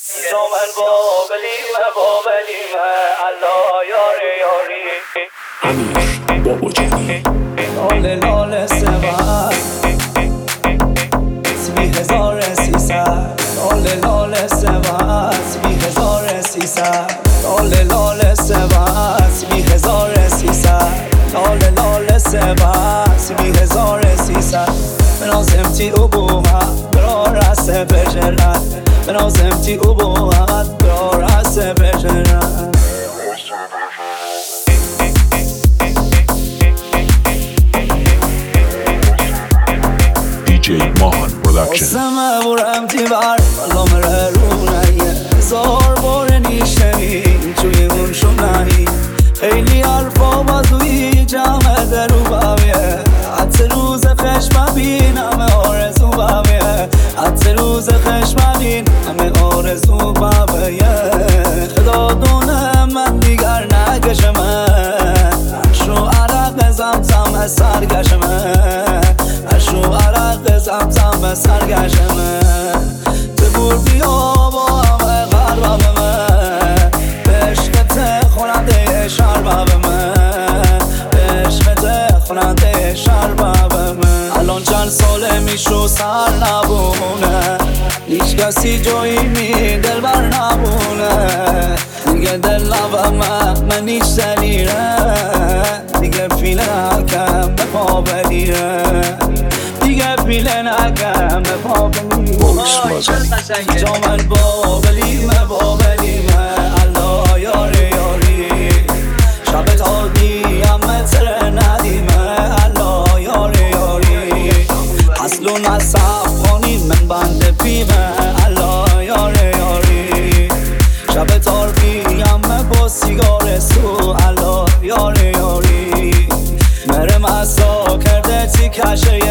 جامل بابلیم الله یاری یاری امیر بابا جانی لاله لاله سبد 3300 لاله لاله سبد 3300 لاله لاله سبد 3300 لاله لاله سبد 3300 بنازمتی ابومت برا رس بجرد بنازمتی ابومت برا رس بجرد DJ Mahan Production سمه برم دیوار بالا مره رو نهیه هزار بار نیشتنی توی اون شونهی خیلی حرفا بازوی جمع درو باویه حتی روز خشم بین همه آرزو باویه حتی روز خشم بین همه آرزو باویه خدا دونه من دیگر نگشمه شو عرق زمزم سرگشمه شو عرق زمزم سرگشمه بگور بیا با همه غربمه به عشقت خونده شربمه به عشقت خونده شربمه الان چند ساله میشو سر نبونه هیچ کسی جایی می دل بر نبونه دیگه دل نبمه من هیچ دلیره دیگه پیله نکم به پا بلیره دیگه پیله نکم به پا بلیره جامل بابلیمه الله یاری یاری شب تا دیمه تره ندیمه الله یاری یاری اصل و نصف خانی من بند پیمه الله یاری یاری شب تا دیمه با سیگار سو الله یاری یاری مره مسا کرده تی کشه